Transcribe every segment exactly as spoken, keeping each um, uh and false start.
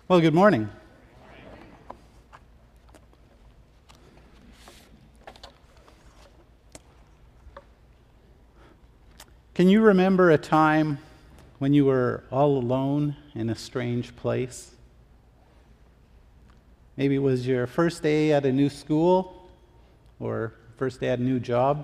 Well, good morning. Can you remember a time when you were all alone in a strange place? Maybe it was your first day at a new school or first day at a new job.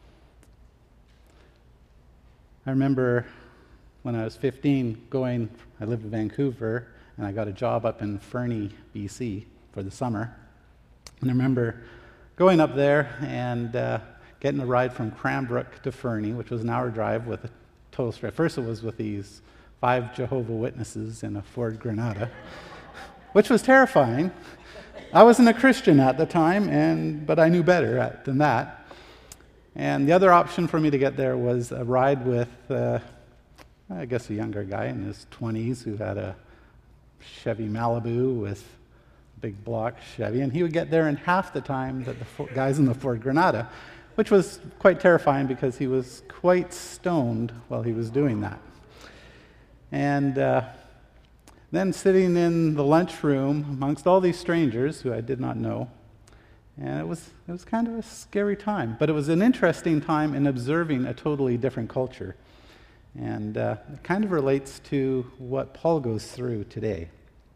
I remember when I was fifteen going, I lived in Vancouver, and I got a job up in Fernie, B C for the summer. And I remember going up there and uh, getting a ride from Cranbrook to Fernie, which was an hour drive with a total straight. First it was with these five Jehovah's Witnesses in a Ford Granada, which was terrifying. I wasn't a Christian at the time, and but I knew better at, than that. And the other option for me to get there was a ride with, uh, I guess, a younger guy in his twenties who had a Chevy Malibu with a big block Chevy, and he would get there in half the time that the Ford, guys in the Ford Granada, which was quite terrifying because he was quite stoned while he was doing that. And uh, then sitting in the lunchroom amongst all these strangers who I did not know, and it was it was kind of a scary time, but it was an interesting time in observing a totally different culture. And uh, it kind of relates to what Paul goes through today.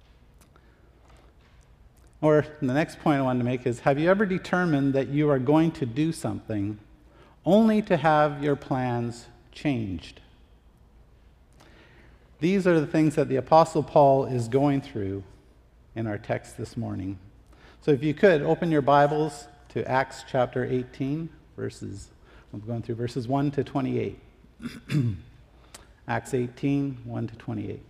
Or the next point I wanted to make is, have you ever determined that you are going to do something only to have your plans changed? These are the things that the Apostle Paul is going through in our text this morning. So if you could, open your Bibles to Acts chapter eighteen, verses, I'm going through verses one to twenty-eight. Acts eighteen, one to twenty-eight.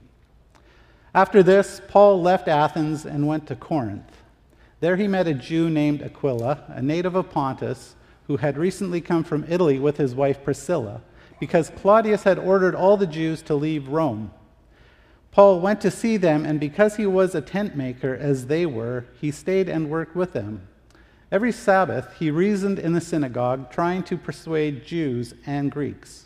After this, Paul left Athens and went to Corinth. There he met a Jew named Aquila, a native of Pontus, who had recently come from Italy with his wife Priscilla, because Claudius had ordered all the Jews to leave Rome. Paul went to see them, and because he was a tent maker as they were, he stayed and worked with them. Every Sabbath he reasoned in the synagogue, trying to persuade Jews and Greeks.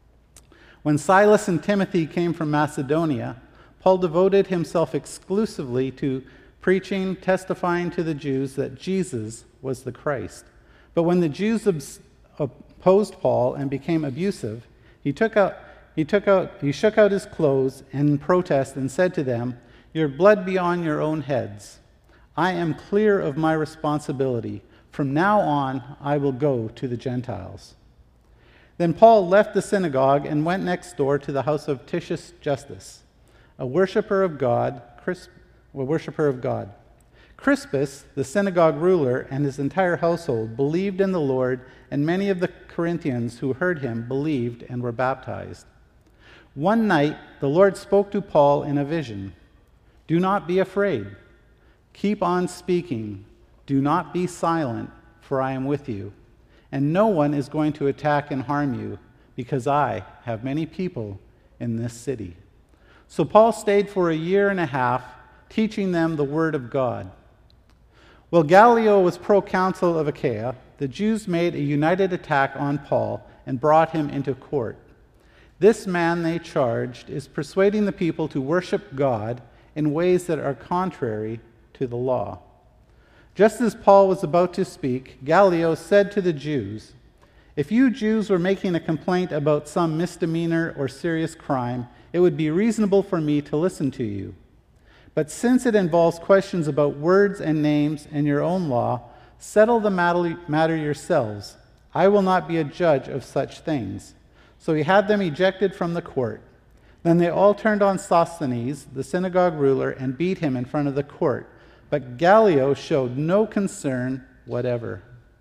When Silas and Timothy came from Macedonia, Paul devoted himself exclusively to preaching, testifying to the Jews that Jesus was the Christ. But when the Jews obs- opposed Paul and became abusive, he took out, he took out, he shook out his clothes in protest and said to them, "Your blood be on your own heads. I am clear of my responsibility. From now on, I will go to the Gentiles." Then Paul left the synagogue and went next door to the house of Titius Justus, a worshiper of God, Crisp, a worshiper of God. Crispus, the synagogue ruler, and his entire household believed in the Lord, and many of the Corinthians who heard him believed and were baptized. One night, the Lord spoke to Paul in a vision. "Do not be afraid. Keep on speaking. Do not be silent, for I am with you. And no one is going to attack and harm you, because I have many people in this city." So Paul stayed for a year and a half, teaching them the word of God. While Gallio was proconsul of Achaia, the Jews made a united attack on Paul and brought him into court. This man, they charged, is persuading the people to worship God in ways that are contrary to the law. Just as Paul was about to speak, Gallio said to the Jews, "If you Jews were making a complaint about some misdemeanor or serious crime, it would be reasonable for me to listen to you. But since it involves questions about words and names and your own law, settle the matter yourselves. I will not be a judge of such things." So he had them ejected from the court. Then they all turned on Sosthenes, the synagogue ruler, and beat him in front of the court. But Gallio showed no concern whatever.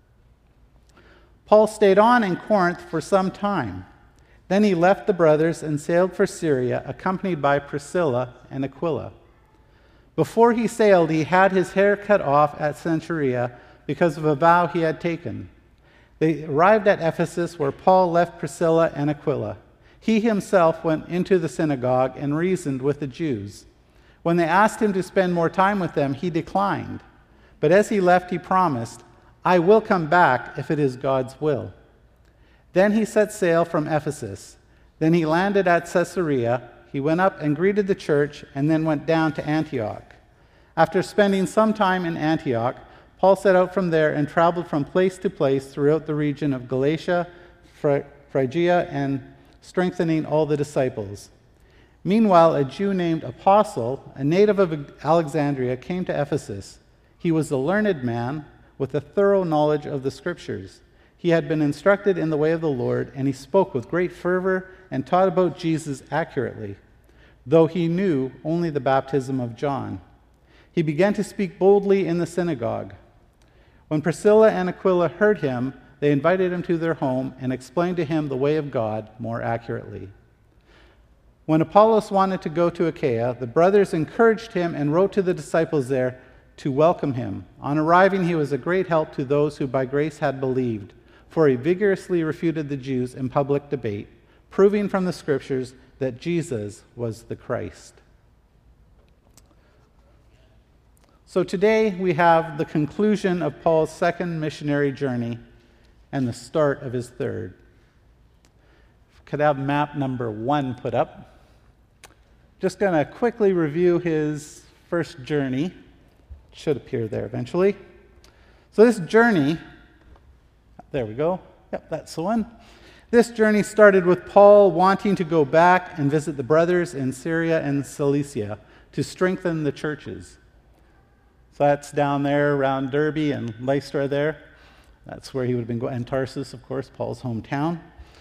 Paul stayed on in Corinth for some time. Then he left the brothers and sailed for Syria, accompanied by Priscilla and Aquila. Before he sailed, he had his hair cut off at Cenchrea because of a vow he had taken. They arrived at Ephesus, where Paul left Priscilla and Aquila. He himself went into the synagogue and reasoned with the Jews. When they asked him to spend more time with them, he declined. But as he left, he promised, "I will come back if it is God's will." Then he set sail from Ephesus. Then he landed at Caesarea. He went up and greeted the church and then went down to Antioch. After spending some time in Antioch, Paul set out from there and traveled from place to place throughout the region of Galatia, Phrygia, and strengthening all the disciples. Meanwhile, a Jew named Apostle, a native of Alexandria, came to Ephesus. He was a learned man with a thorough knowledge of the Scriptures. He had been instructed in the way of the Lord, and he spoke with great fervor and taught about Jesus accurately, though he knew only the baptism of John. He began to speak boldly in the synagogue. When Priscilla and Aquila heard him, they invited him to their home and explained to him the way of God more accurately. When Apollos wanted to go to Achaia, the brothers encouraged him and wrote to the disciples there to welcome him. On arriving, he was a great help to those who by grace had believed, for he vigorously refuted the Jews in public debate, proving from the Scriptures that Jesus was the Christ. So today we have the conclusion of Paul's second missionary journey and the start of his third. Could have map number one put up. Just going to quickly review his first journey. Should appear there eventually. So this journey, there we go. Yep, that's the one. This journey started with Paul wanting to go back and visit the brothers in Syria and Cilicia to strengthen the churches. So that's down there around Derbe and Lystra there. That's where he would have been going. And Tarsus, of course, Paul's hometown.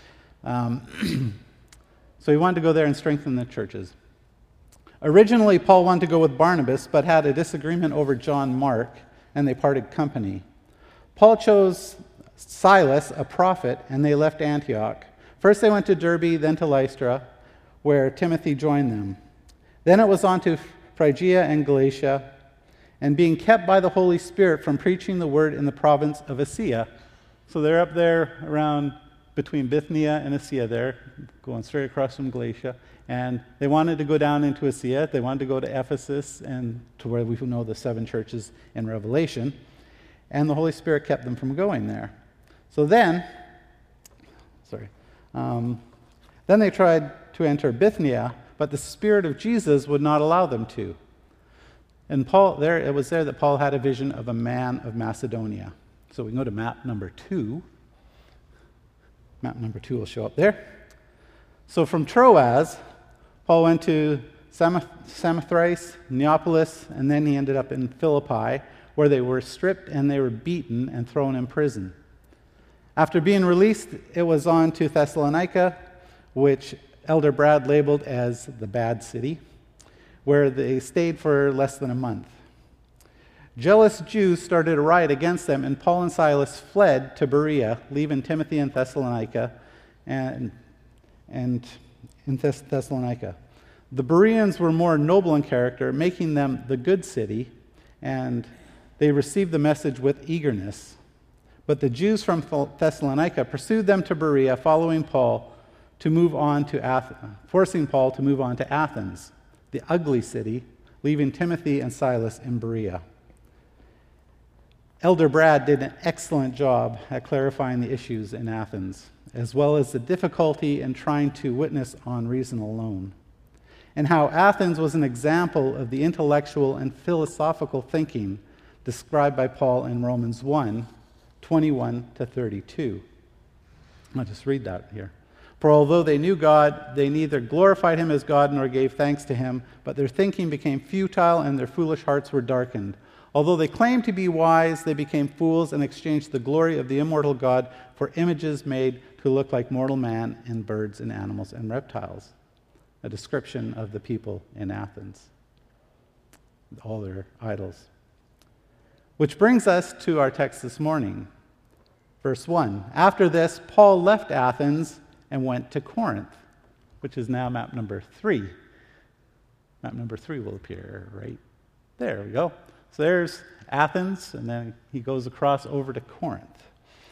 Um, so he wanted to go there and strengthen the churches. Originally, Paul wanted to go with Barnabas, but had a disagreement over John Mark, and they parted company. Paul chose Silas, a prophet, and they left Antioch. First they went to Derbe, then to Lystra, where Timothy joined them. Then it was on to Phrygia and Galatia, and being kept by the Holy Spirit from preaching the word in the province of Asia. So they're up there around between Bithynia and Asia there, going straight across from Galatia. And they wanted to go down into Asia. They wanted to go to Ephesus and to where we know the seven churches in Revelation. And the Holy Spirit kept them from going there. So then, sorry, um, then they tried to enter Bithynia, but the Spirit of Jesus would not allow them to. And Paul, there it was there that Paul had a vision of a man of Macedonia. So we can go to map number two. Map number two will show up there. So from Troas, Paul went to Samothrace, Neapolis, and then he ended up in Philippi, where they were stripped and they were beaten and thrown in prison. After being released, it was on to Thessalonica, which Elder Brad labeled as the bad city, where they stayed for less than a month. Jealous Jews started a riot against them, and Paul and Silas fled to Berea, leaving Timothy in Thessalonica and, and in Thess- Thessalonica. The Bereans were more noble in character, making them the good city, and they received the message with eagerness. But the Jews from Thessalonica pursued them to Berea, following Paul to move on to Athens, forcing Paul to move on to Athens, the ugly city, leaving Timothy and Silas in Berea. Elder Brad did an excellent job at clarifying the issues in Athens, as well as the difficulty in trying to witness on reason alone, and how Athens was an example of the intellectual and philosophical thinking described by Paul in Romans one, twenty-one to thirty-two. I'll just read that here. For although they knew God, they neither glorified him as God nor gave thanks to him, but their thinking became futile and their foolish hearts were darkened. Although they claimed to be wise, they became fools and exchanged the glory of the immortal God for images made to look like mortal man and birds and animals and reptiles. A description of the people in Athens, all their idols. Which brings us to our text this morning. Verse one. After this, Paul left Athens and went to Corinth, which is now map number three. Map number three will appear right there. We go. So there's Athens, and then he goes across over to Corinth.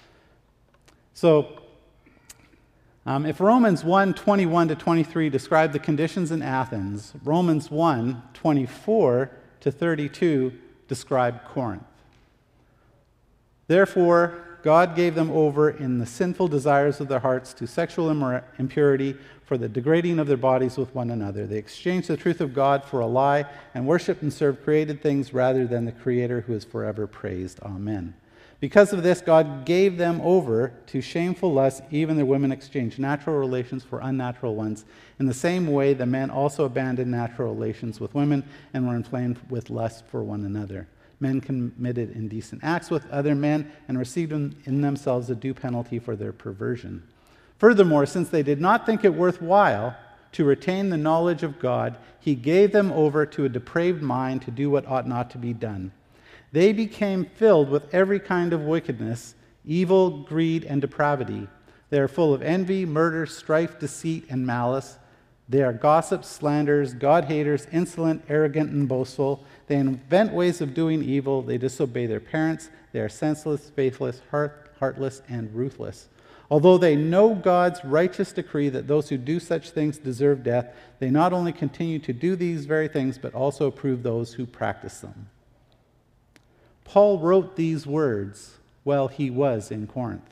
So um, if Romans one, twenty-one to twenty-three describe the conditions in Athens, Romans one, twenty-four to thirty-two describe Corinth. Therefore, God gave them over in the sinful desires of their hearts to sexual immor- impurity for the degrading of their bodies with one another. They exchanged the truth of God for a lie and worshiped and served created things rather than the Creator who is forever praised. Amen. Because of this, God gave them over to shameful lust. Even their women exchanged natural relations for unnatural ones. In the same way, the men also abandoned natural relations with women and were inflamed with lust for one another. Men committed indecent acts with other men and received in themselves a due penalty for their perversion. Furthermore, since they did not think it worthwhile to retain the knowledge of God, he gave them over to a depraved mind to do what ought not to be done. They became filled with every kind of wickedness, evil, greed, and depravity. They are full of envy, murder, strife, deceit, and malice. They are gossips, slanderers, God-haters, insolent, arrogant, and boastful. They invent ways of doing evil. They disobey their parents. They are senseless, faithless, heart, heartless, and ruthless. Although they know God's righteous decree that those who do such things deserve death, they not only continue to do these very things, but also approve those who practice them. Paul wrote these words while he was in Corinth.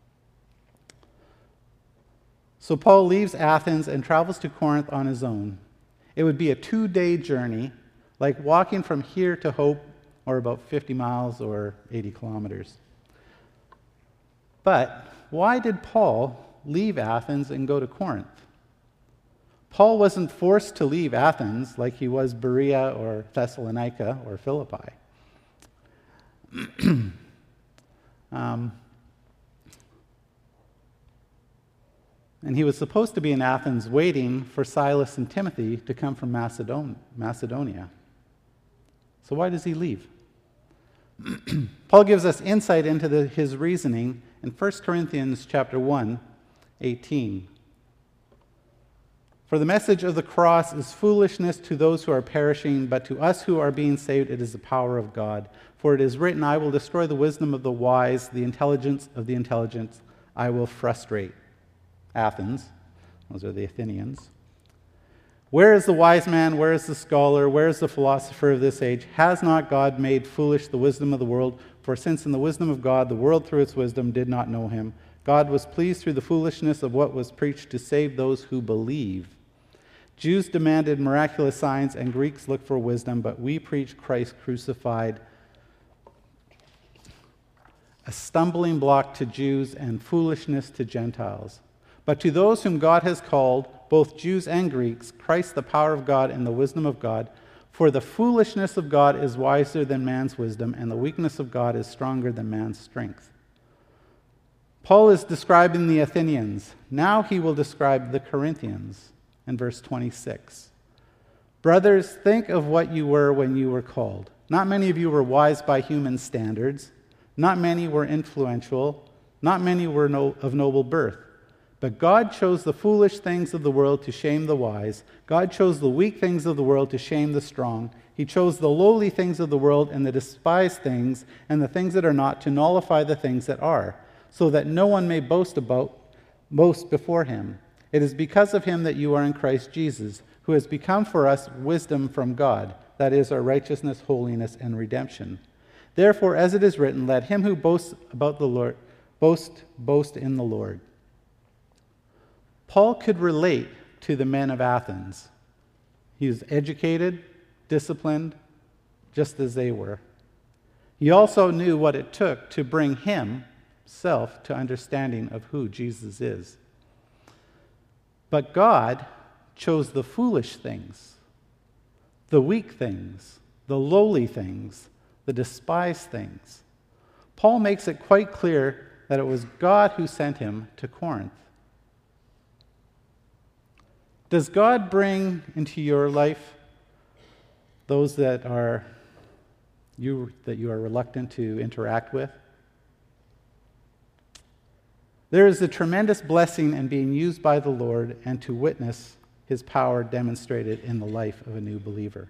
So Paul leaves Athens and travels to Corinth on his own. It would be a two-day journey, like walking from here to Hope, or about fifty miles or eighty kilometers. But why did Paul leave Athens and go to Corinth? Paul wasn't forced to leave Athens like he was Berea or Thessalonica or Philippi. um, and he was supposed to be in Athens waiting for Silas and Timothy to come from Macedon- Macedonia. So why does he leave? Paul gives us insight into the, his reasoning in First Corinthians chapter one, eighteen. For the message of the cross is foolishness to those who are perishing, but to us who are being saved it is the power of God. For it is written, I will destroy the wisdom of the wise, the intelligence of the intelligent I will frustrate. Athens, those are the Athenians. Where is the wise man? Where is the scholar? Where is the philosopher of this age? Has not God made foolish the wisdom of the world? For since in the wisdom of God, the world through its wisdom did not know him, God was pleased through the foolishness of what was preached to save those who believe. Jews demanded miraculous signs, and Greeks looked for wisdom, but we preach Christ crucified, a stumbling block to Jews and foolishness to Gentiles. But to those whom God has called, both Jews and Greeks, Christ the power of God and the wisdom of God. For the foolishness of God is wiser than man's wisdom, and the weakness of God is stronger than man's strength. Paul is describing the Athenians. Now he will describe the Corinthians in verse twenty-six. Brothers, think of what you were when you were called. Not many of you were wise by human standards. Not many were influential. Not many were no, of noble birth. But God chose the foolish things of the world to shame the wise. God chose the weak things of the world to shame the strong. He chose the lowly things of the world and the despised things and the things that are not to nullify the things that are, so that no one may boast about boast before him. It is because of him that you are in Christ Jesus, who has become for us wisdom from God, that is, our righteousness, holiness, and redemption. Therefore, as it is written, let him who boasts about the Lord boast boast in the Lord. Paul could relate to the men of Athens. He was educated, disciplined, just as they were. He also knew what it took to bring himself to understanding of who Jesus is. But God chose the foolish things, the weak things, the lowly things, the despised things. Paul makes it quite clear that it was God who sent him to Corinth. Does God bring into your life those that are you that you are reluctant to interact with? There is a tremendous blessing in being used by the Lord and to witness his power demonstrated in the life of a new believer.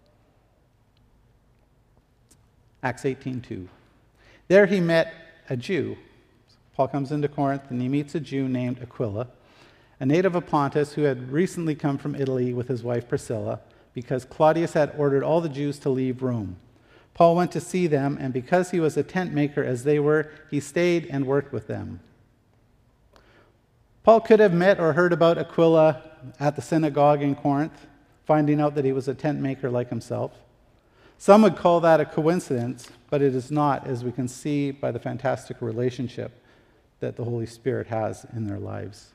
Acts eighteen two. There he met a Jew. Paul comes into Corinth and he meets a Jew named Aquila, a native of Pontus who had recently come from Italy with his wife Priscilla, because Claudius had ordered all the Jews to leave Rome. Paul went to see them, and because he was a tent maker as they were, he stayed and worked with them. Paul could have met or heard about Aquila at the synagogue in Corinth, finding out that he was a tent maker like himself. Some would call that a coincidence, but it is not, as we can see by the fantastic relationship that the Holy Spirit has in their lives.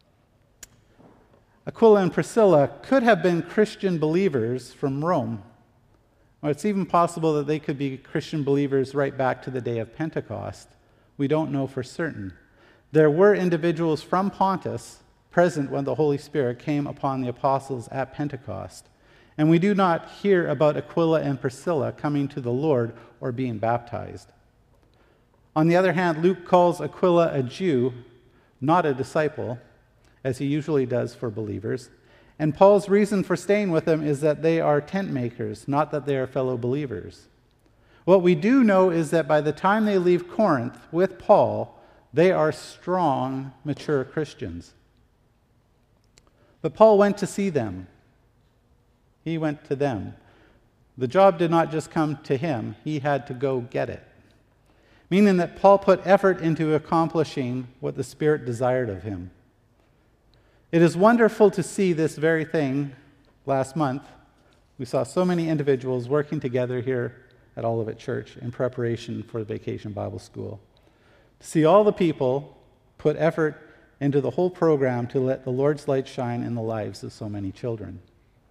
Aquila and Priscilla could have been Christian believers from Rome. Or it's even possible that they could be Christian believers right back to the day of Pentecost. We don't know for certain. There were individuals from Pontus present when the Holy Spirit came upon the apostles at Pentecost. And we do not hear about Aquila and Priscilla coming to the Lord or being baptized. On the other hand, Luke calls Aquila a Jew, not a disciple, as he usually does for believers. And Paul's reason for staying with them is that they are tent makers, not that they are fellow believers. What we do know is that by the time they leave Corinth with Paul, they are strong, mature Christians. But Paul went to see them. He went to them. The job did not just come to him, he had to go get it. Meaning that Paul put effort into accomplishing what the Spirit desired of him. It is wonderful to see this very thing last month. We saw so many individuals working together here at Olivet Church in preparation for the Vacation Bible School. To see all the people put effort into the whole program to let the Lord's light shine in the lives of so many children.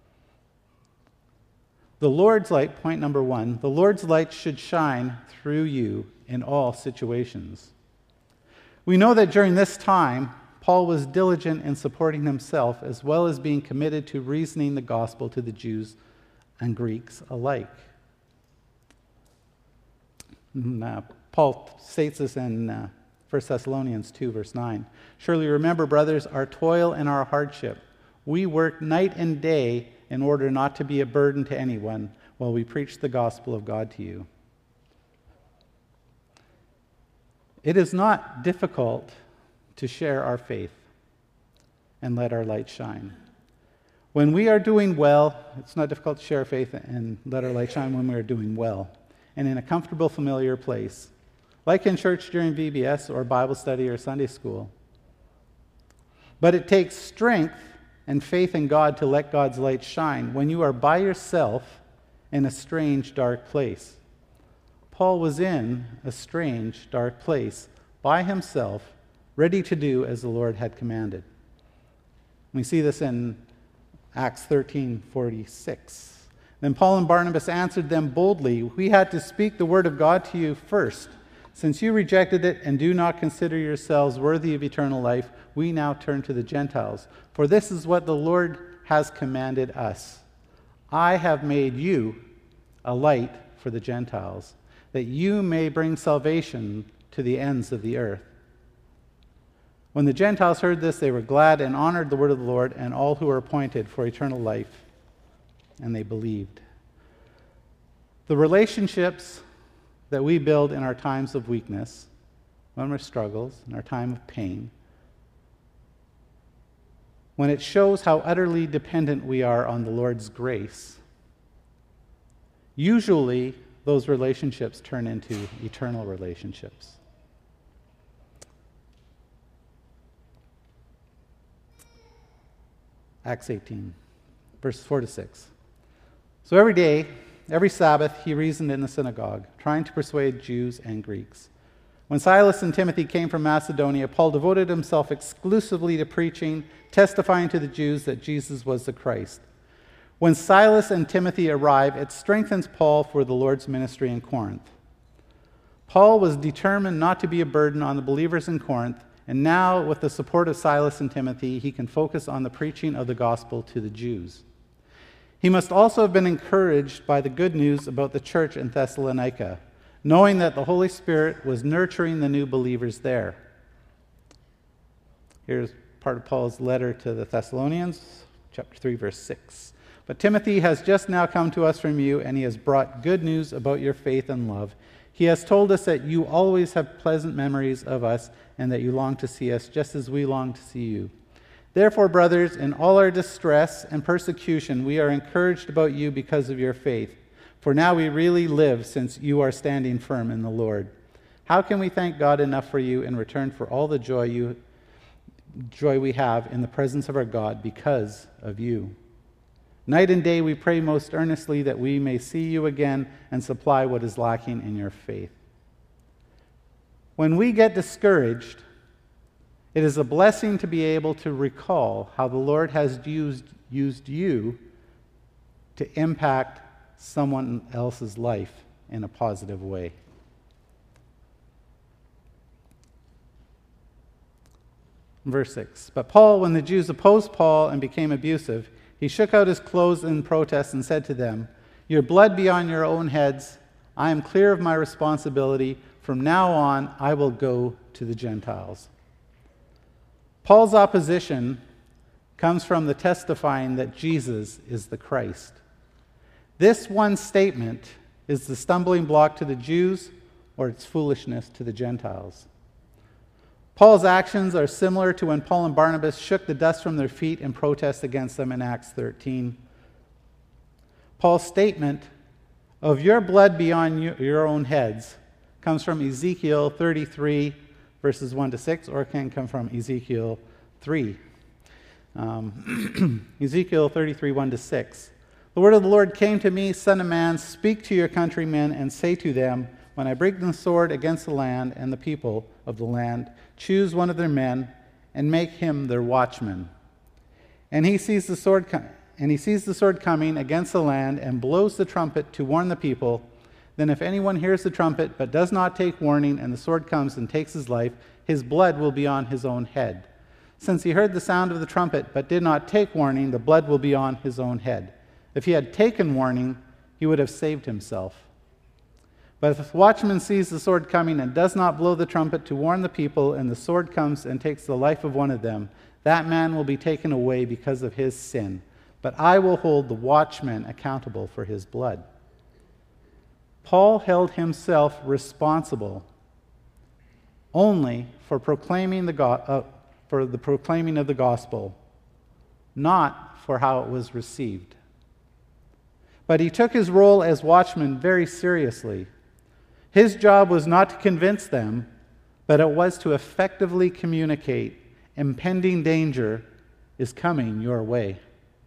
The Lord's light, point number one, the Lord's light should shine through you in all situations. We know that during this time, Paul was diligent in supporting himself as well as being committed to reasoning the gospel to the Jews and Greeks alike. Uh, Paul states this in uh, First Thessalonians two, verse nine. Surely remember, brothers, our toil and our hardship. We work night and day in order not to be a burden to anyone while we preach the gospel of God to you. It is not difficult to share our faith and let our light shine. When we are doing well, it's not difficult to share our faith and let our light shine when we are doing well and in a comfortable, familiar place, like in church during V B S or Bible study or Sunday school. But it takes strength and faith in God to let God's light shine when you are by yourself in a strange, dark place. Paul was in a strange, dark place by himself, ready to do as the Lord had commanded. We see this in Acts thirteen forty-six. Then Paul and Barnabas answered them boldly, "We had to speak the word of God to you first. Since you rejected it and do not consider yourselves worthy of eternal life, we now turn to the Gentiles. For this is what the Lord has commanded us. I have made you a light for the Gentiles, that you may bring salvation to the ends of the earth." When the Gentiles heard this, they were glad and honored the word of the Lord and all who were appointed for eternal life, and they believed. The relationships that we build in our times of weakness, when we're struggles, in our time of pain, when it shows how utterly dependent we are on the Lord's grace, usually those relationships turn into eternal relationships. Acts eighteen, verses four to six. So every day, every Sabbath, he reasoned in the synagogue, trying to persuade Jews and Greeks. When Silas and Timothy came from Macedonia, Paul devoted himself exclusively to preaching, testifying to the Jews that Jesus was the Christ. When Silas and Timothy arrive, it strengthens Paul for the Lord's ministry in Corinth. Paul was determined not to be a burden on the believers in Corinth, and now, with the support of Silas and Timothy, he can focus on the preaching of the gospel to the Jews. He must also have been encouraged by the good news about the church in Thessalonica, knowing that the Holy Spirit was nurturing the new believers there. Here's part of Paul's letter to the Thessalonians, chapter three, verse six. But Timothy has just now come to us from you, and he has brought good news about your faith and love. He has told us that you always have pleasant memories of us and that you long to see us just as we long to see you. Therefore, brothers, in all our distress and persecution, we are encouraged about you because of your faith. For now we really live since you are standing firm in the Lord. How can we thank God enough for you in return for all the joy you joy we have in the presence of our God because of you? Night and day we pray most earnestly that we may see you again and supply what is lacking in your faith. When we get discouraged, it is a blessing to be able to recall how the Lord has used, used you to impact someone else's life in a positive way. Verse six, but Paul, when the Jews opposed Paul and became abusive, he shook out his clothes in protest and said to them, your blood be on your own heads. I am clear of my responsibility. From now on, I will go to the Gentiles. Paul's opposition comes from the testifying that Jesus is the Christ. This one statement is the stumbling block to the Jews, or its foolishness to the Gentiles. Paul's actions are similar to when Paul and Barnabas shook the dust from their feet in protest against them in Acts thirteen. Paul's statement of your blood be on your own heads comes from Ezekiel thirty-three, verses one to six, or it can come from Ezekiel three. Um, Ezekiel thirty-three, one to six. The word of the Lord came to me, Son of man, speak to your countrymen and say to them, when I bring the sword against the land and the people of the land, choose one of their men and make him their watchman. And he sees the sword com- and he sees the sword coming against the land and blows the trumpet to warn the people. Then if anyone hears the trumpet but does not take warning, and the sword comes and takes his life, his blood will be on his own head. Since he heard the sound of the trumpet but did not take warning, the blood will be on his own head. If he had taken warning, he would have saved himself. But if the watchman sees the sword coming and does not blow the trumpet to warn the people, and the sword comes and takes the life of one of them, that man will be taken away because of his sin. But I will hold the watchman accountable for his blood. Paul held himself responsible only for proclaiming the go- uh, for the proclaiming of the gospel, not for how it was received. But he took his role as watchman very seriously. His job was not to convince them, but it was to effectively communicate impending danger is coming your way.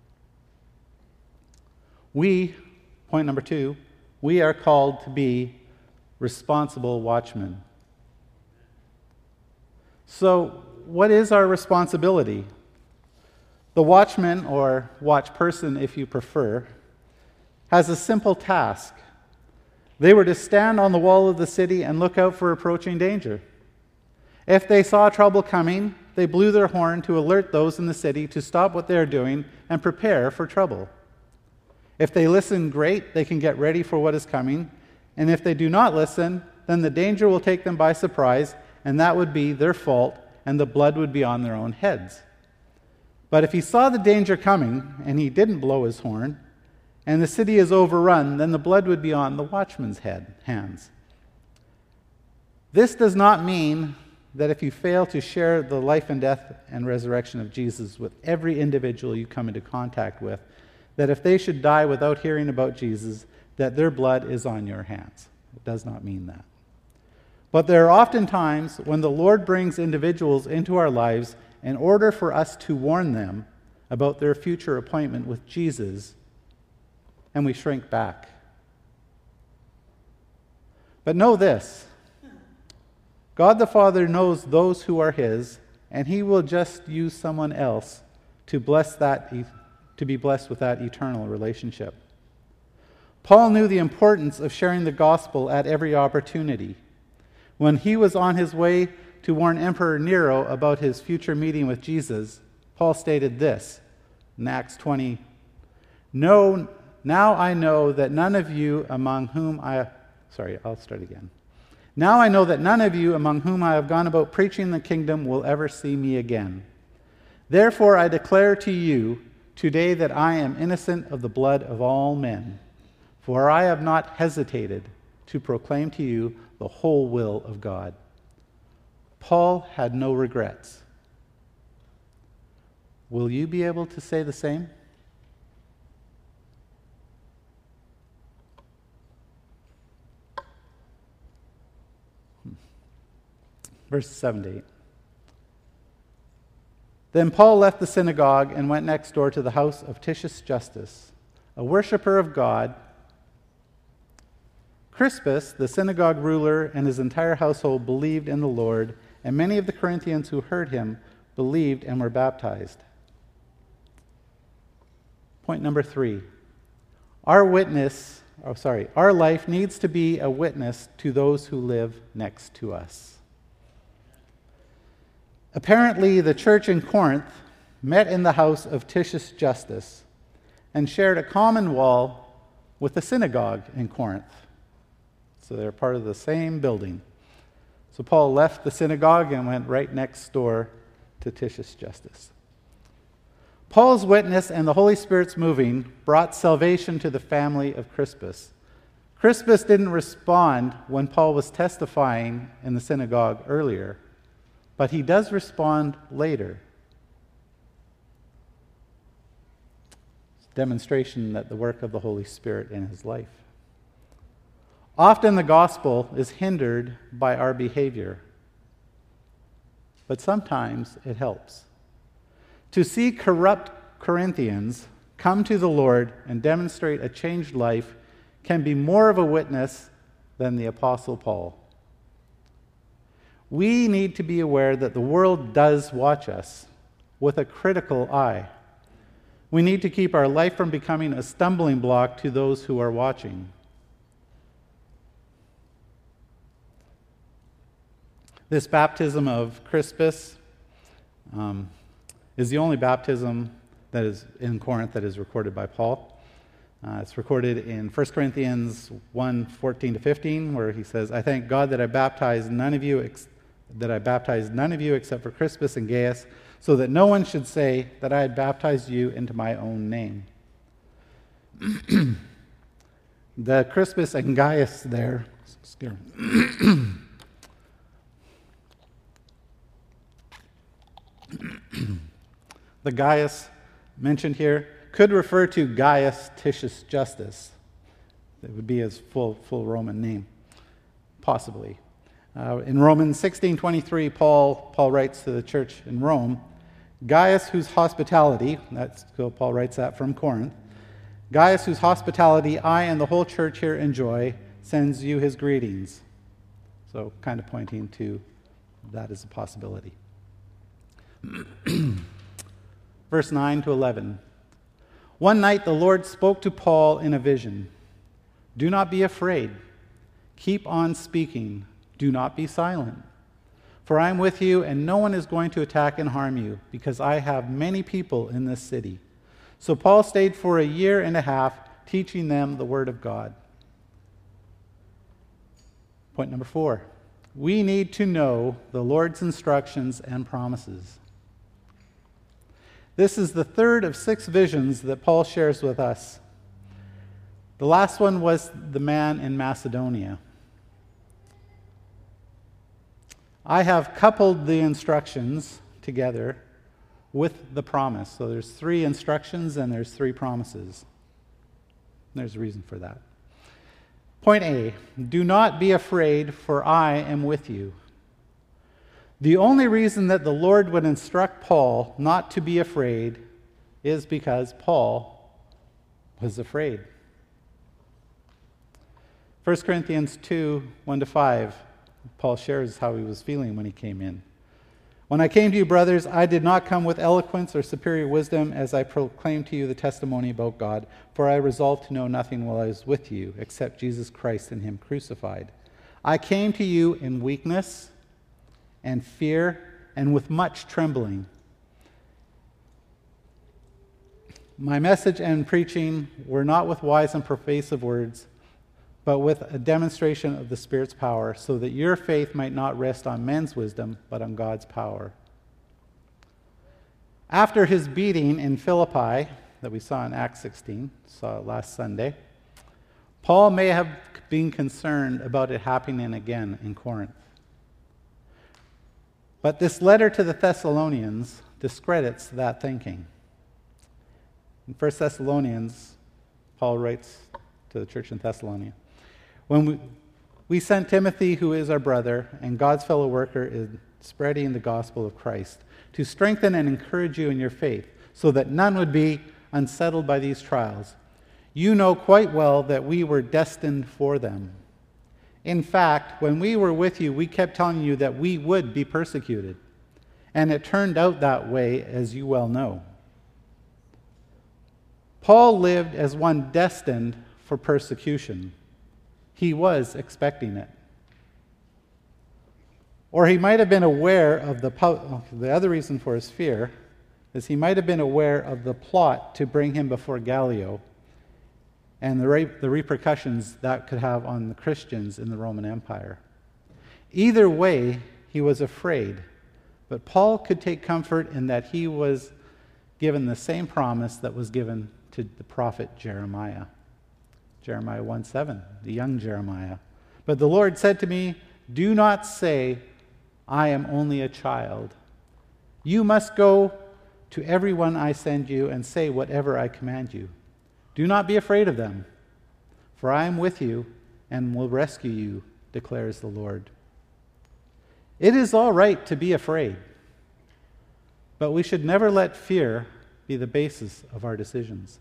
We, point number two, we are called to be responsible watchmen. So, what is our responsibility? The watchman, or watch person if you prefer, has a simple task. They were to stand on the wall of the city and look out for approaching danger. If they saw trouble coming, they blew their horn to alert those in the city to stop what they are doing and prepare for trouble. If they listen, great, they can get ready for what is coming. And if they do not listen, then the danger will take them by surprise, and that would be their fault, and the blood would be on their own heads. But if he saw the danger coming, and he didn't blow his horn, and the city is overrun, then the blood would be on the watchman's head, hands. This does not mean that if you fail to share the life and death and resurrection of Jesus with every individual you come into contact with, that if they should die without hearing about Jesus, that their blood is on your hands. It does not mean that. But there are often times when the Lord brings individuals into our lives in order for us to warn them about their future appointment with Jesus, and we shrink back. But know this, God the Father knows those who are his, and he will just use someone else to bless that, to be blessed with that eternal relationship. Paul knew the importance of sharing the gospel at every opportunity. When he was on his way to warn Emperor Nero about his future meeting with Jesus, Paul stated this in Acts twenty, no, now I know that none of you among whom I, sorry, I'll start again. Now I know that none of you among whom I have gone about preaching the kingdom will ever see me again. Therefore I declare to you today that I am innocent of the blood of all men, for I have not hesitated to proclaim to you the whole will of God. Paul had no regrets. Will you be able to say the same? Verses seven to eight. Then Paul left the synagogue and went next door to the house of Titius Justus, a worshiper of God. Crispus, the synagogue ruler, and his entire household believed in the Lord, and many of the Corinthians who heard him believed and were baptized. Point number three. Our witness, oh sorry, our life needs to be a witness to those who live next to us. Apparently, the church in Corinth met in the house of Titius Justus and shared a common wall with the synagogue in Corinth. So they're part of the same building. So Paul left the synagogue and went right next door to Titius Justus. Paul's witness and the Holy Spirit's moving brought salvation to the family of Crispus. Crispus didn't respond when Paul was testifying in the synagogue earlier, but he does respond later. Demonstration that the work of the Holy Spirit in his life. Often the gospel is hindered by our behavior, but sometimes it helps. To see corrupt Corinthians come to the Lord and demonstrate a changed life can be more of a witness than the Apostle Paul. We need to be aware that the world does watch us with a critical eye. We need to keep our life from becoming a stumbling block to those who are watching. This baptism of Crispus um, is the only baptism that is in Corinth that is recorded by Paul. Uh, it's recorded in First Corinthians one, fourteen to fifteen, where he says, "I thank God that I baptized none of you ex- that I baptized none of you except for Crispus and Gaius, so that no one should say that I had baptized you into my own name." The Crispus and Gaius there, scare me. The Gaius mentioned here could refer to Gaius Titius Justus. That would be his full full Roman name, possibly. Uh, in Romans sixteen twenty-three, Paul Paul writes to the church in Rome, Gaius, whose hospitality, that's so Paul writes that from Corinth, Gaius, whose hospitality I and the whole church here enjoy, sends you his greetings. So kind of pointing to that as a possibility. Verse nine to eleven. One night the Lord spoke to Paul in a vision. Do not be afraid. Keep on speaking. Do not be silent. For I am with you, and no one is going to attack and harm you, because I have many people in this city. So Paul stayed for a year and a half, teaching them the word of God. Point number four. We need to know the Lord's instructions and promises. This is the third of six visions that Paul shares with us. The last one was the man in Macedonia. I have coupled the instructions together with the promise. So there's three instructions and there's three promises. There's a reason for that. Point A, do not be afraid, for I am with you. The only reason that the Lord would instruct Paul not to be afraid is because Paul was afraid. First Corinthians two, one to five, Paul shares how he was feeling when he came in. When I came to you, brothers, I did not come with eloquence or superior wisdom as I proclaimed to you the testimony about God, for I resolved to know nothing while I was with you except Jesus Christ and him crucified. I came to you in weakness and fear and with much trembling. My message and preaching were not with wise and persuasive words, but with a demonstration of the Spirit's power, so that your faith might not rest on men's wisdom, but on God's power. After his beating in Philippi, that we saw in Acts sixteen, saw it last Sunday, Paul may have been concerned about it happening again in Corinth. But this letter to the Thessalonians discredits that thinking. In First Thessalonians, Paul writes to the church in Thessalonica, When we, We sent Timothy, who is our brother and God's fellow worker in spreading the gospel of Christ, to strengthen and encourage you in your faith, so that none would be unsettled by these trials. You know quite well that we were destined for them. In fact, when we were with you, we kept telling you that we would be persecuted. And it turned out that way, as you well know. Paul lived as one destined for persecution. He was expecting it. Or he might have been aware of the, the other reason for his fear is he might have been aware of the plot to bring him before Gallio and the, re- the repercussions that could have on the Christians in the Roman Empire. Either way, he was afraid, but Paul could take comfort in that he was given the same promise that was given to the prophet Jeremiah. Jeremiah one seven, the young Jeremiah. But the Lord said to me, do not say, I am only a child. You must go to everyone I send you and say whatever I command you. Do not be afraid of them, for I am with you and will rescue you, declares the Lord. It is all right to be afraid, but we should never let fear be the basis of our decisions.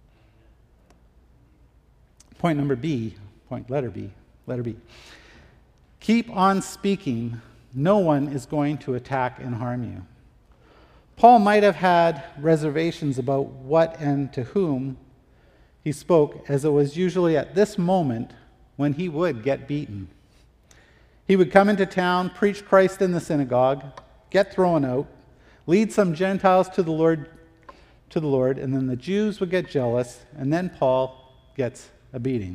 Point number B, point letter B, letter B. Keep on speaking. No one is going to attack and harm you. Paul might have had reservations about what and to whom he spoke, as it was usually at this moment when he would get beaten. He would come into town, preach Christ in the synagogue, get thrown out, lead some Gentiles to the Lord, to the Lord, and then the Jews would get jealous, and then Paul gets a beating.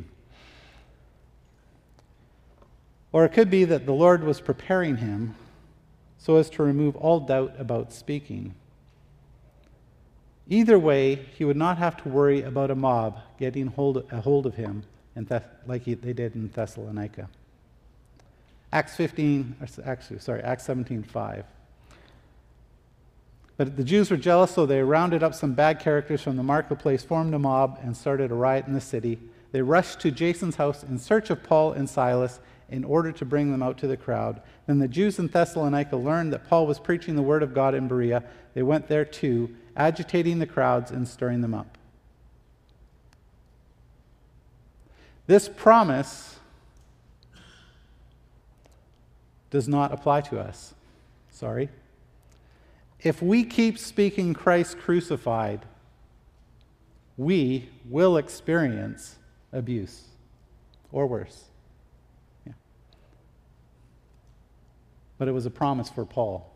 Or it could be that the Lord was preparing him so as to remove all doubt about speaking. Either way, he would not have to worry about a mob getting hold, a hold of him in Thess- like he, they did in Thessalonica. Acts fifteen, or actually, sorry, Acts seventeen five. But the Jews were jealous, so they rounded up some bad characters from the marketplace, formed a mob, and started a riot in the city. They rushed to Jason's house in search of Paul and Silas in order to bring them out to the crowd. Then the Jews in Thessalonica learned that Paul was preaching the word of God in Berea. They went there too, agitating the crowds and stirring them up. This promise does not apply to us. Sorry. If we keep speaking Christ crucified, we will experience abuse or worse. Yeah. But it was a promise for Paul.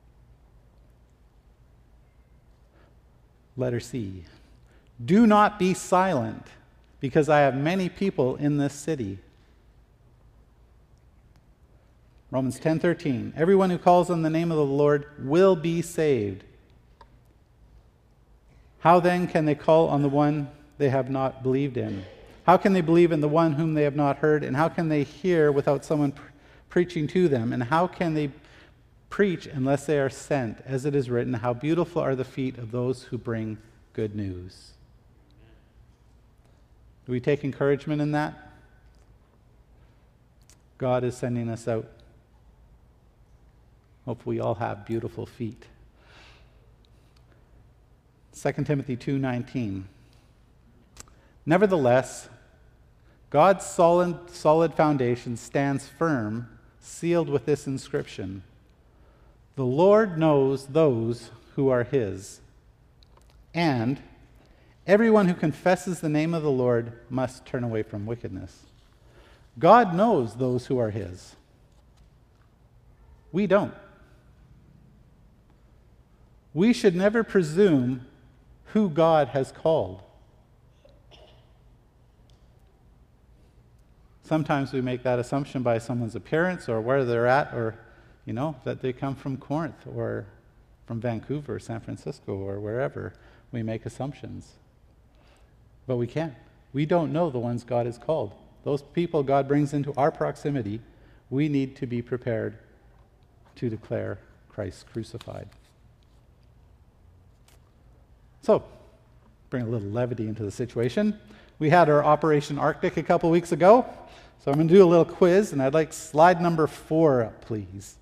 Letter C. Do not be silent, because I have many people in this city. Romans ten thirteen. Everyone who calls on the name of the Lord will be saved. How then can they call on the one they have not believed in? How can they believe in the one whom they have not heard? And how can they hear without someone pre- preaching to them? And how can they preach unless they are sent? As it is written, how beautiful are the feet of those who bring good news. Do we take encouragement in that? God is sending us out. Hope we all have beautiful feet. Second Timothy two nineteen. Nevertheless, God's solid, solid foundation stands firm, sealed with this inscription: the Lord knows those who are his, and everyone who confesses the name of the Lord must turn away from wickedness. God knows those who are his. We don't. We should never presume who God has called. Sometimes we make that assumption by someone's appearance or where they're at, or, you know, that they come from Corinth or from Vancouver, San Francisco, or wherever. We make assumptions. But we can't. We don't know the ones God has called. Those people God brings into our proximity, we need to be prepared to declare Christ crucified. So, bring a little levity into the situation. We had our Operation Arctic a couple weeks ago, so I'm going to do a little quiz, and I'd like slide number four up, please.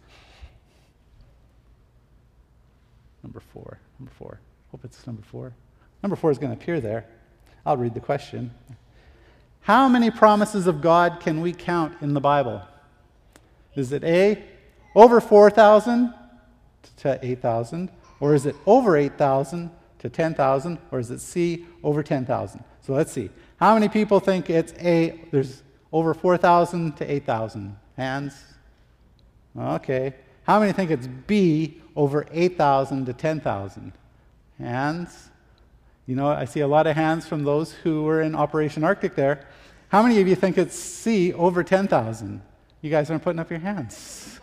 Number four, number four. Hope it's number four. Number four is going to appear there. I'll read the question. How many promises of God can we count in the Bible? Is it A, over four thousand to eight thousand, or is it over eight thousand to ten thousand, or is it C, over ten thousand? So let's see. How many people think it's A, there's over four thousand to eight thousand? Hands? Okay. How many think it's B, over eight thousand to ten thousand? Hands? You know, I see a lot of hands from those who were in Operation Arctic there. How many of you think it's C, over ten thousand? You guys aren't putting up your hands.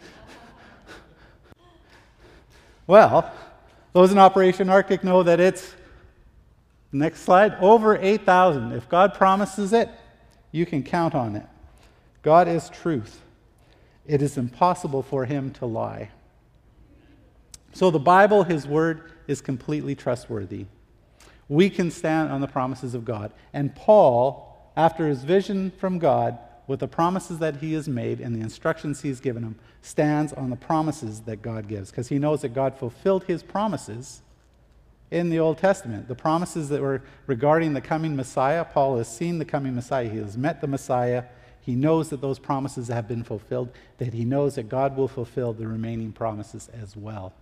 Well, those in Operation Arctic know that it's, next slide, over eight thousand. If God promises it, you can count on it. God is truth. It is impossible for him to lie. So the Bible, his word, is completely trustworthy. We can stand on the promises of God. And Paul, after his vision from God, with the promises that he has made and the instructions he's given him, stands on the promises that God gives, because he knows that God fulfilled his promises in the Old Testament. The promises that were regarding the coming Messiah, Paul has seen the coming Messiah. He has met the Messiah. He knows that those promises have been fulfilled, that he knows that God will fulfill the remaining promises as well.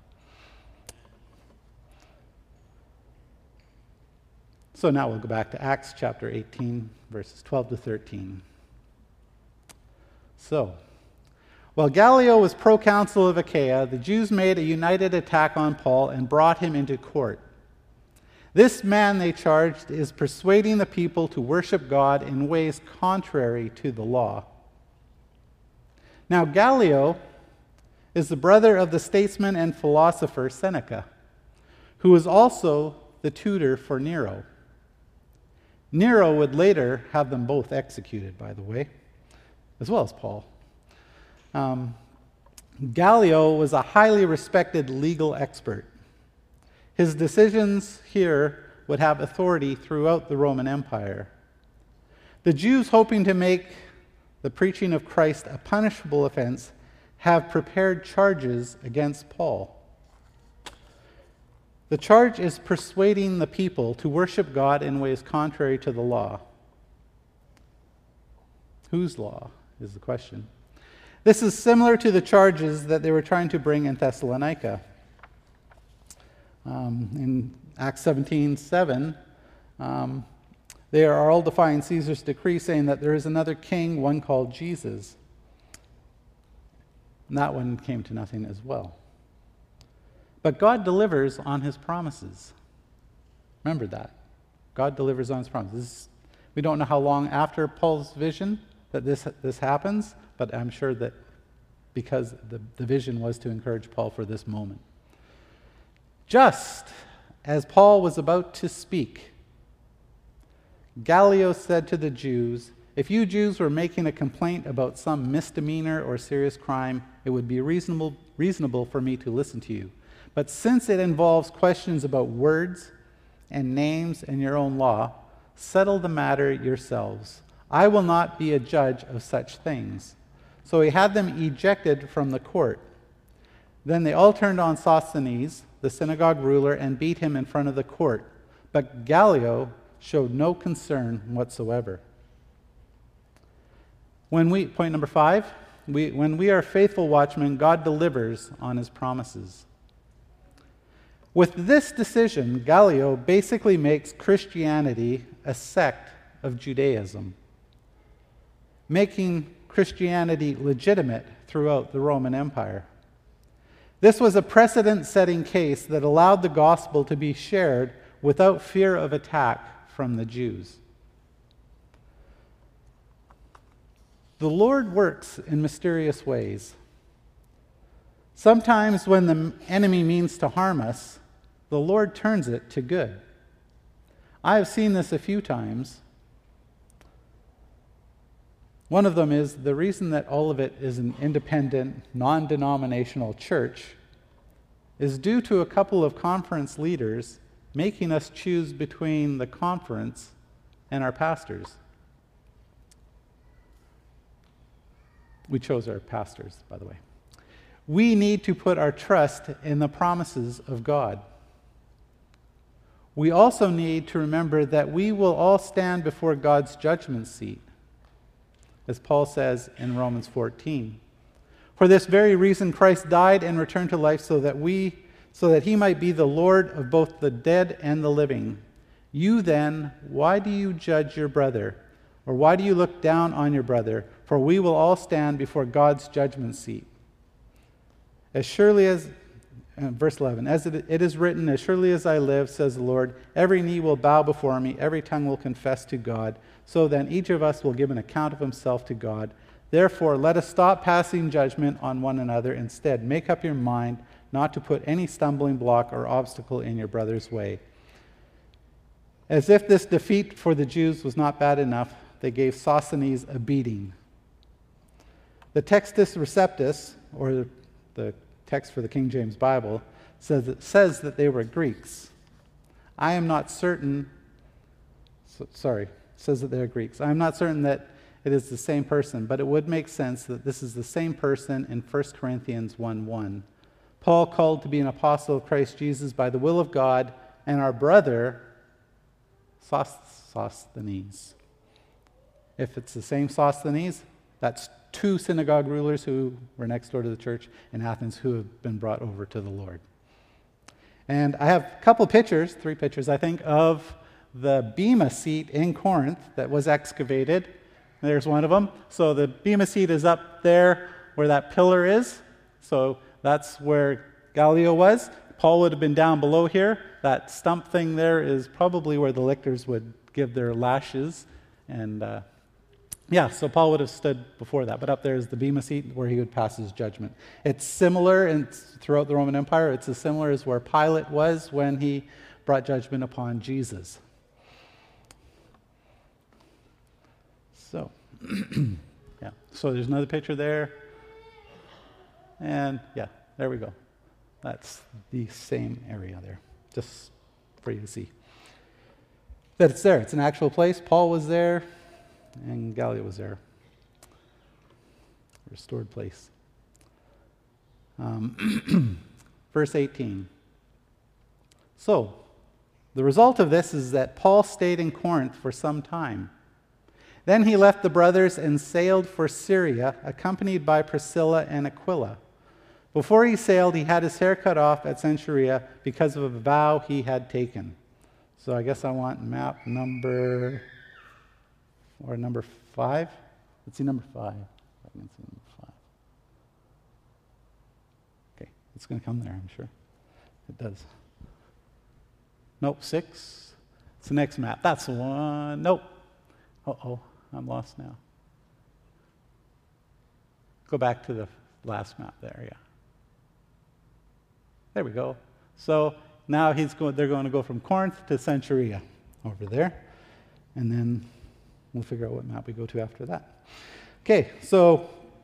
So now we'll go back to Acts chapter eighteen, verses twelve to thirteen. So, while Gallio was proconsul of Achaia, the Jews made a united attack on Paul and brought him into court. This man, they charged, is persuading the people to worship God in ways contrary to the law. Now, Gallio is the brother of the statesman and philosopher Seneca, who was also the tutor for Nero. Nero would later have them both executed, by the way, as well as Paul. Um, Gallio was a highly respected legal expert. His decisions here would have authority throughout the Roman Empire. The Jews, hoping to make the preaching of Christ a punishable offense, have prepared charges against Paul. The charge is persuading the people to worship God in ways contrary to the law. Whose law is the question. This is similar to the charges that they were trying to bring in Thessalonica. Um, in Acts seventeen seven, um, they are all defying Caesar's decree, saying that there is another king, one called Jesus. And that one came to nothing as well. But God delivers on his promises. Remember that. God delivers on his promises. We don't know how long after Paul's vision that this, this happens, but I'm sure that because the, the vision was to encourage Paul for this moment. Just as Paul was about to speak, Gallio said to the Jews, if you Jews were making a complaint about some misdemeanor or serious crime, it would be reasonable, reasonable for me to listen to you. But since it involves questions about words and names and your own law, settle the matter yourselves. I will not be a judge of such things. So he had them ejected from the court. Then they all turned on Sosthenes, the synagogue ruler, and beat him in front of the court. But Gallio showed no concern whatsoever. When we, point number five, we, when we are faithful watchmen, God delivers on his promises. With this decision, Gallio basically makes Christianity a sect of Judaism, making Christianity legitimate throughout the Roman Empire. This was a precedent-setting case that allowed the gospel to be shared without fear of attack from the Jews. The Lord works in mysterious ways. Sometimes when the enemy means to harm us, the Lord turns it to good. I have seen this a few times. One of them is the reason that Olivet is an independent, non-denominational church is due to a couple of conference leaders making us choose between the conference and our pastors. We chose our pastors, by the way. We need to put our trust in the promises of God. We also need to remember that we will all stand before God's judgment seat, as Paul says in Romans fourteen. For this very reason, Christ died and returned to life so that we, so that he might be the Lord of both the dead and the living. You then, why do you judge your brother? Or why do you look down on your brother? For we will all stand before God's judgment seat. As surely as, uh, verse eleven, as it, it is written, as surely as I live, says the Lord, every knee will bow before me, every tongue will confess to God. So then each of us will give an account of himself to God. Therefore, let us stop passing judgment on one another. Instead, make up your mind not to put any stumbling block or obstacle in your brother's way. As if this defeat for the Jews was not bad enough, they gave Sosthenes a beating. The Textus Receptus, or the text for the King James Bible, says it says that they were Greeks. I am not certain, so, sorry, says that they're Greeks. I am not certain that it is the same person, but it would make sense that this is the same person in First Corinthians one one. Paul, called to be an apostle of Christ Jesus by the will of God, and our brother, Sosthenes. If it's the same Sosthenes, that's two synagogue rulers who were next door to the church in Athens who have been brought over to the Lord. And I have a couple pictures, three pictures, I think, of the Bema seat in Corinth that was excavated. There's one of them. So the Bema seat is up there where that pillar is. So that's where Gallio was. Paul would have been down below here. That stump thing there is probably where the lictors would give their lashes. And uh, yeah, so Paul would have stood before that. But up there is the Bema seat where he would pass his judgment. It's similar in, throughout the Roman Empire. It's as similar as where Pilate was when he brought judgment upon Jesus. So, yeah. So there's another picture there. And yeah, there we go. That's the same area there, just for you to see. That it's there. It's an actual place. Paul was there, and Gallio was there. Restored place. Um, verse eighteen. So, the result of this is that Paul stayed in Corinth for some time. Then he left the brothers and sailed for Syria, accompanied by Priscilla and Aquila. Before he sailed, he had his hair cut off at Cenchrea because of a vow he had taken. So I guess I want map number, or number five. Let's see number five. I can see number five. Okay, it's going to come there, I'm sure. It does. Nope, six. It's the next map. That's the one. Nope. Uh-oh, I'm lost now. Go back to the last map there, yeah. There we go. So now he's going, they're going to go from Corinth to Cenchrea over there. And then we'll figure out what map we go to after that. Okay, so,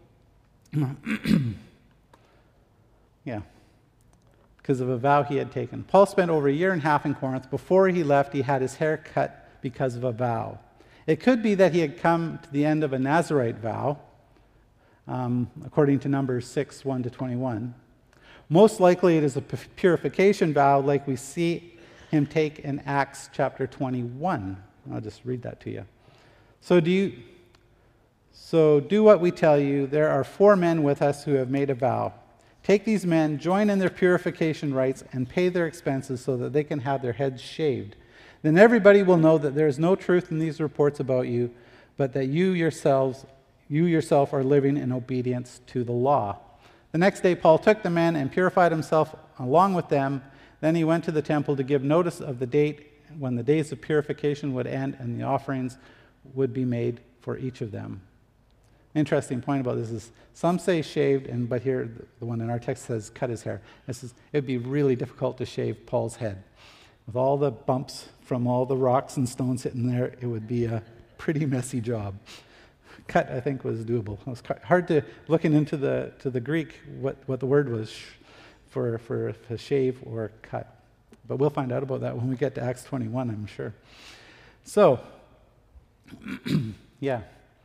yeah, because of a vow he had taken. Paul spent over a year and a half in Corinth. Before he left, he had his hair cut because of a vow. It could be that he had come to the end of a Nazirite vow, um, according to Numbers six, one to twenty-one. Most likely it is a purification vow like we see him take in Acts chapter twenty-one. I'll just read that to you. So do you, so do what we tell you. There are four men with us who have made a vow. Take these men, join in their purification rites, and pay their expenses so that they can have their heads shaved. Then everybody will know that there is no truth in these reports about you, but that you yourselves, you yourself are living in obedience to the law. The next day, Paul took the men and purified himself along with them. Then he went to the temple to give notice of the date when the days of purification would end and the offerings would be made for each of them. Interesting point about this is some say shaved, and but here the one in our text says cut his hair. This is, it would be really difficult to shave Paul's head. With all the bumps from all the rocks and stones hitting there, it would be a pretty messy job. Cut, I think, was doable. It was hard to, looking into the to the Greek, what, what the word was for, for a shave or cut. But we'll find out about that when we get to Acts twenty-one, I'm sure. So, Yeah.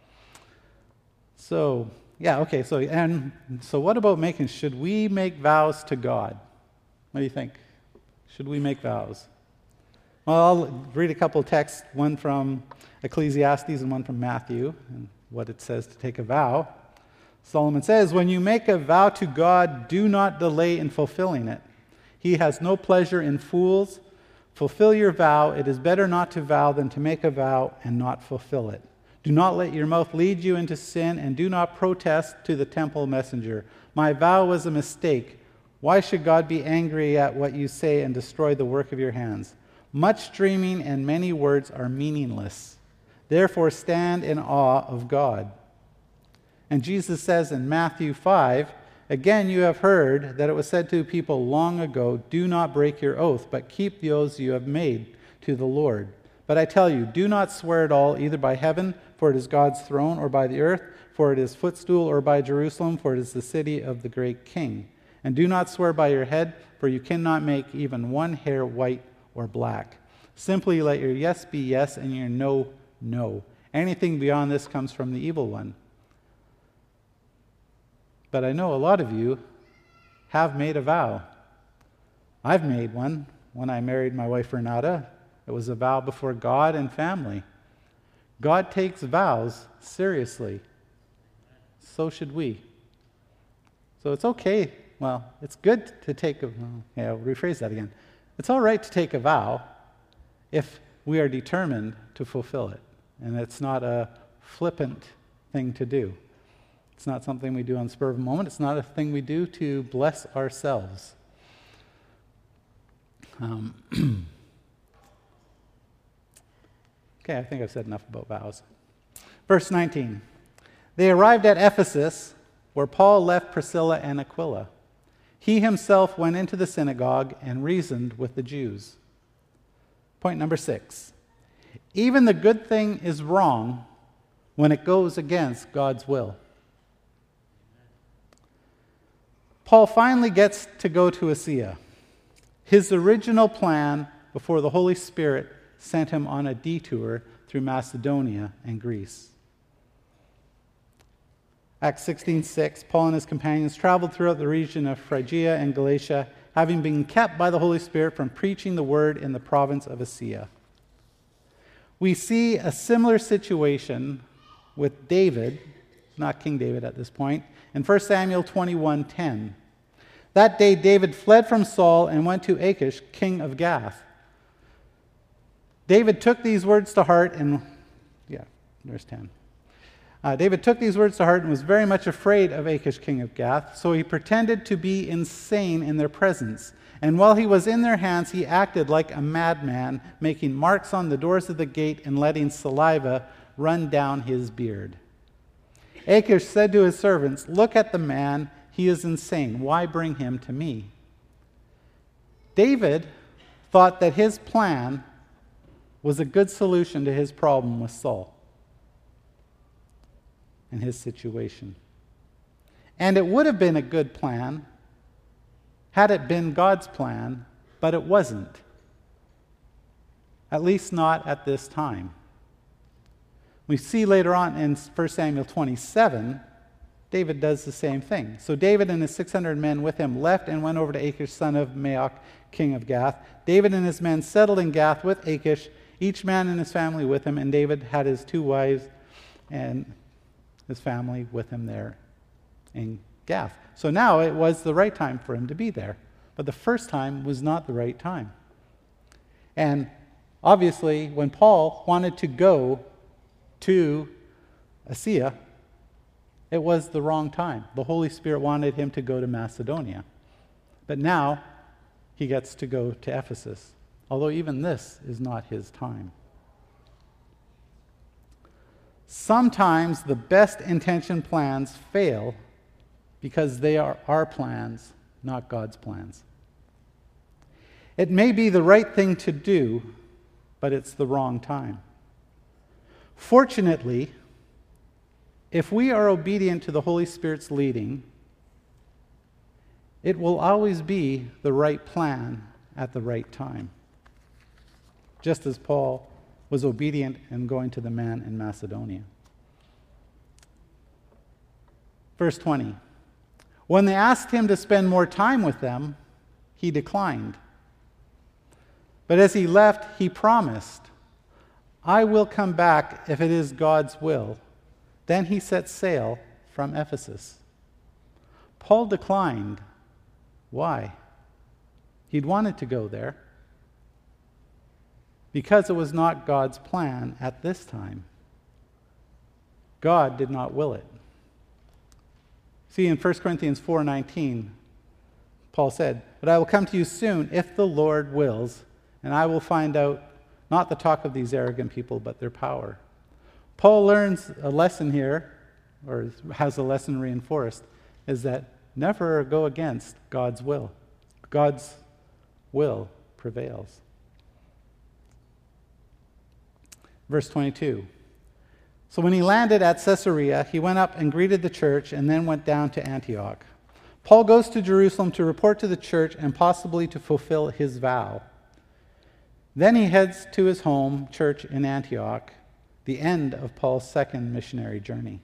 So, yeah, okay, so, and so what about making, should we make vows to God? What do you think? Should we make vows? Well, I'll read a couple of texts, one from Ecclesiastes and one from Matthew, and what it says to take a vow. Solomon says, "When you make a vow to God, do not delay in fulfilling it. He has no pleasure in fools. Fulfill your vow. It is better not to vow than to make a vow and not fulfill it. Do not let your mouth lead you into sin, and do not protest to the temple messenger. My vow was a mistake. Why should God be angry at what you say and destroy the work of your hands? Much dreaming and many words are meaningless. Therefore stand in awe of God." And Jesus says in Matthew five, "Again you have heard that it was said to people long ago, 'Do not break your oath, but keep the oaths you have made to the Lord.' But I tell you, do not swear at all, either by heaven, for it is God's throne, or by the earth, for it is footstool, or by Jerusalem, for it is the city of the great king. And do not swear by your head, for you cannot make even one hair white or black. Simply let your yes be yes and your no, no. Anything beyond this comes from the evil one." But I know a lot of you have made a vow. I've made one when I married my wife Renata. It was a vow before God and family. God takes vows seriously. So should we. So it's okay. Well, it's good to take a, yeah, I'll rephrase that again. It's all right to take a vow if we are determined to fulfill it. And it's not a flippant thing to do. It's not something we do on the spur of a moment. It's not a thing we do to bless ourselves. Um, okay, I think I've said enough about vows. Verse nineteen. They arrived at Ephesus, where Paul left Priscilla and Aquila. He himself went into the synagogue and reasoned with the Jews. Point number six. Even the good thing is wrong when it goes against God's will. Paul finally gets to go to Achaia. His original plan before the Holy Spirit sent him on a detour through Macedonia and Greece. Acts sixteen six, Paul and his companions traveled throughout the region of Phrygia and Galatia, having been kept by the Holy Spirit from preaching the word in the province of Achaia. We see a similar situation with David, not King David at this point, in First Samuel twenty-one ten. That day David fled from Saul and went to Achish, king of Gath. David took these words to heart and, yeah, there's ten. Uh, David took these words to heart and was very much afraid of Achish, king of Gath, so he pretended to be insane in their presence. And while he was in their hands, he acted like a madman, making marks on the doors of the gate and letting saliva run down his beard. Achish said to his servants, "Look at the man, he is insane. Why bring him to me?" David thought that his plan was a good solution to his problem with Saul and his situation. And it would have been a good plan had it been God's plan, but it wasn't. At least not at this time. We see later on in First Samuel twenty-seven, David does the same thing. So David and his six hundred men with him left and went over to Achish, son of Maoch, king of Gath. David and his men settled in Gath with Achish, each man and his family with him, and David had his two wives and his family with him there in Gath. So now it was the right time for him to be there. But the first time was not the right time. And obviously, when Paul wanted to go to Achaia, it was the wrong time. The Holy Spirit wanted him to go to Macedonia. But now he gets to go to Ephesus, although even this is not his time. Sometimes the best intentioned plans fail because they are our plans, not God's plans. It may be the right thing to do, but it's the wrong time. Fortunately, if we are obedient to the Holy Spirit's leading, it will always be the right plan at the right time. Just as Paul was obedient in going to the man in Macedonia. Verse twenty. When they asked him to spend more time with them, he declined. But as he left, he promised, I will come back if it is God's will. Then he set sail from Ephesus. Paul declined. Why? He'd wanted to go there because it was not God's plan at this time. God did not will it. See, in First Corinthians four nineteen, Paul said, But I will come to you soon, if the Lord wills, and I will find out not the talk of these arrogant people, but their power. Paul learns a lesson here, or has a lesson reinforced, is that never go against God's will. God's will prevails. Verse twenty-two. So when he landed at Caesarea, he went up and greeted the church and then went down to Antioch. Paul goes to Jerusalem to report to the church and possibly to fulfill his vow. Then he heads to his home church in Antioch, the end of Paul's second missionary journey.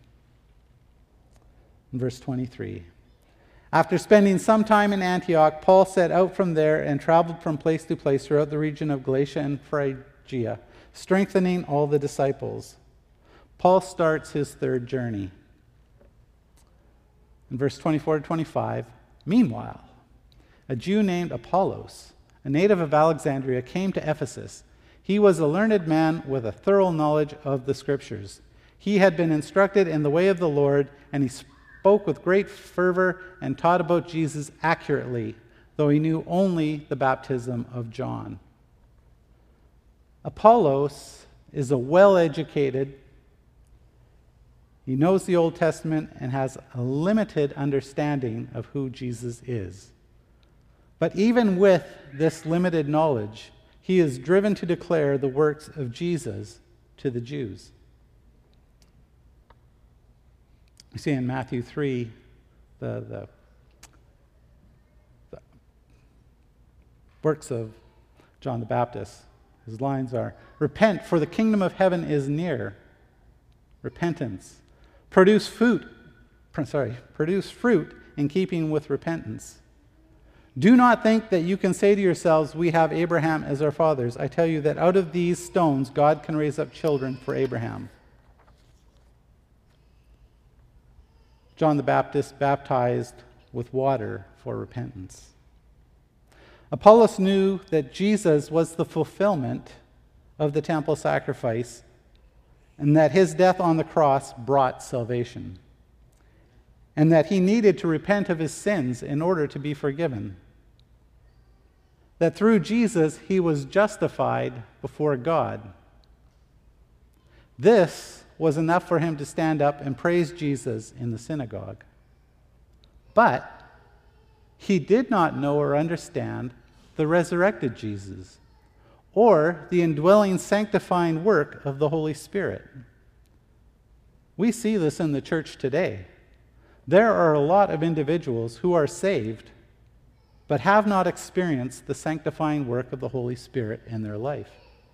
In verse twenty-three. After spending some time in Antioch, Paul set out from there and traveled from place to place throughout the region of Galatia and Phrygia, strengthening all the disciples. Paul starts his third journey. In verse twenty-four to twenty-five, meanwhile, a Jew named Apollos, a native of Alexandria, came to Ephesus. He was a learned man with a thorough knowledge of the Scriptures. He had been instructed in the way of the Lord, and he spoke with great fervor and taught about Jesus accurately, though he knew only the baptism of John. Apollos is a well-educated, he knows the Old Testament and has a limited understanding of who Jesus is. But even with this limited knowledge, he is driven to declare the works of Jesus to the Jews. You see in Matthew three, the, the, the works of John the Baptist. His lines are, repent, for the kingdom of heaven is near. Repentance. Produce fruit, sorry, produce fruit in keeping with repentance. Do not think that you can say to yourselves, we have Abraham as our fathers. I tell you that out of these stones, God can raise up children for Abraham. John the Baptist baptized with water for repentance. Apollos knew that Jesus was the fulfillment of the temple sacrifice and that his death on the cross brought salvation, and that he needed to repent of his sins in order to be forgiven. That through Jesus he was justified before God. This was enough for him to stand up and praise Jesus in the synagogue. But he did not know or understand the resurrected Jesus, or the indwelling, sanctifying work of the Holy Spirit. We see this in the church today. There are a lot of individuals who are saved, but have not experienced the sanctifying work of the Holy Spirit in their life.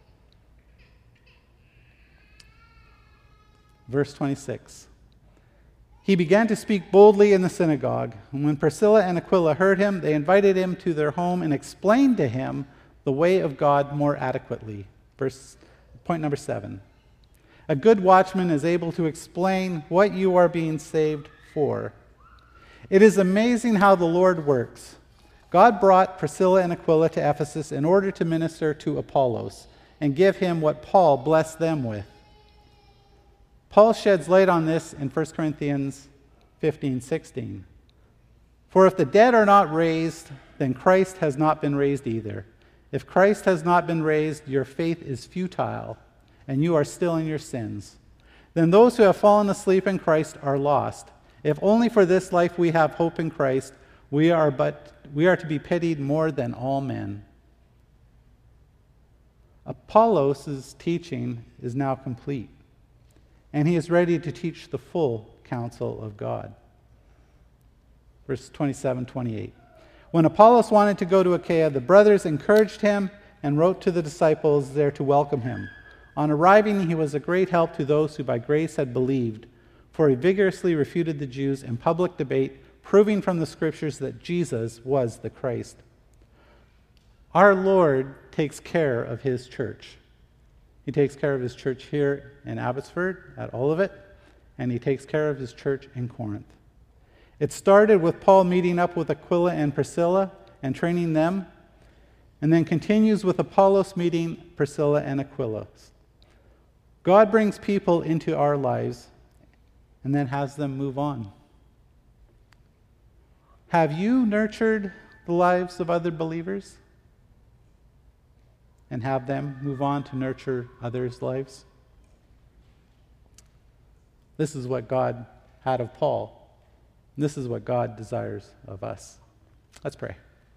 Verse twenty-six. He began to speak boldly in the synagogue, and when Priscilla and Aquila heard him, they invited him to their home and explained to him the way of God more adequately. Verse, point number seven. A good watchman is able to explain what you are being saved for. It is amazing how the Lord works. God brought Priscilla and Aquila to Ephesus in order to minister to Apollos and give him what Paul blessed them with. Paul sheds light on this in First Corinthians fifteen sixteen. For if the dead are not raised, then Christ has not been raised either. If Christ has not been raised, your faith is futile, and you are still in your sins. Then those who have fallen asleep in Christ are lost. If only for this life we have hope in Christ, we are but we are to be pitied more than all men. Apollos' teaching is now complete, and he is ready to teach the full counsel of God. Verse twenty-seven, twenty-eight. When Apollos wanted to go to Achaia, the brothers encouraged him and wrote to the disciples there to welcome him. On arriving, he was a great help to those who by grace had believed, for he vigorously refuted the Jews in public debate, proving from the scriptures that Jesus was the Christ. Our Lord takes care of his church. He takes care of his church here in Abbotsford, at all of it, and he takes care of his church in Corinth. It started with Paul meeting up with Aquila and Priscilla and training them, and then continues with Apollos meeting Priscilla and Aquila. God brings people into our lives and then has them move on. Have you nurtured the lives of other believers and have them move on to nurture others' lives? This is what God had of Paul. This is what God desires of us. Let's pray.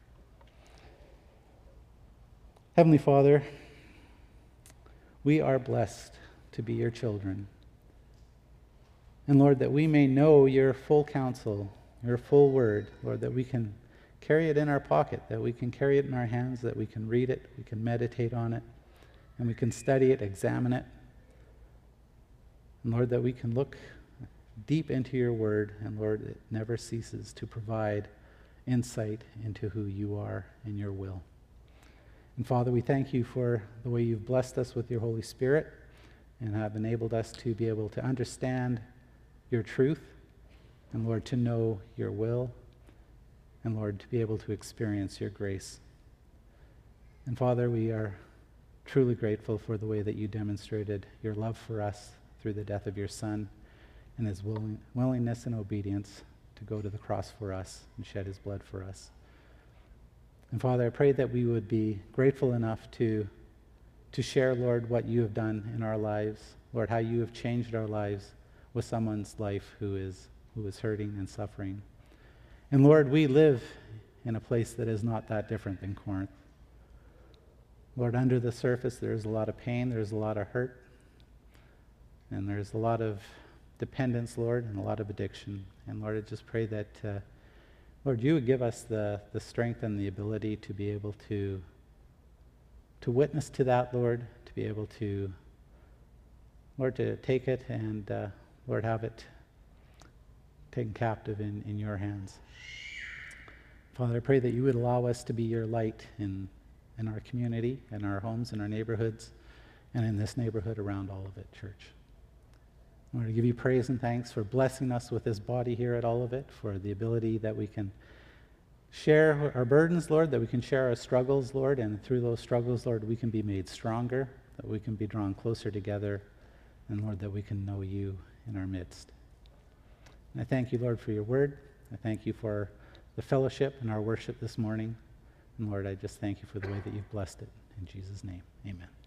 Heavenly Father, we are blessed to be your children. And Lord, that we may know your full counsel, your full word, Lord, that we can carry it in our pocket, that we can carry it in our hands, that we can read it, we can meditate on it, and we can study it, examine it. And Lord, that we can look deep into your word, and Lord, it never ceases to provide insight into who you are and your will. And Father, we thank you for the way you've blessed us with your Holy Spirit and have enabled us to be able to understand your truth, and Lord, to know your will, and Lord, to be able to experience your grace. And Father, we are truly grateful for the way that you demonstrated your love for us through the death of your Son and his willing, willingness and obedience to go to the cross for us and shed his blood for us. And Father, I pray that we would be grateful enough to, to share, Lord, what you have done in our lives, Lord, how you have changed our lives with someone's life who is, who is hurting and suffering. And Lord, we live in a place that is not that different than Corinth. Lord, under the surface, there's a lot of pain, there's a lot of hurt, and there's a lot of dependence, Lord, and a lot of addiction. And Lord, I just pray that, uh, Lord, you would give us the, the strength and the ability to be able to, to witness to that, Lord, to be able to, Lord, to take it and, uh, Lord, have it taken captive in, in your hands. Father, I pray that you would allow us to be your light in, in our community, in our homes, in our neighborhoods, and in this neighborhood around all of it, church. I want to give you praise and thanks for blessing us with this body here at all of it, for the ability that we can share our burdens, Lord, that we can share our struggles, Lord, and through those struggles, Lord, we can be made stronger, that we can be drawn closer together, and Lord, that we can know you in our midst. And I thank you, Lord, for your word. I thank you for the fellowship and our worship this morning. And Lord, I just thank you for the way that you've blessed it. In Jesus' name, amen.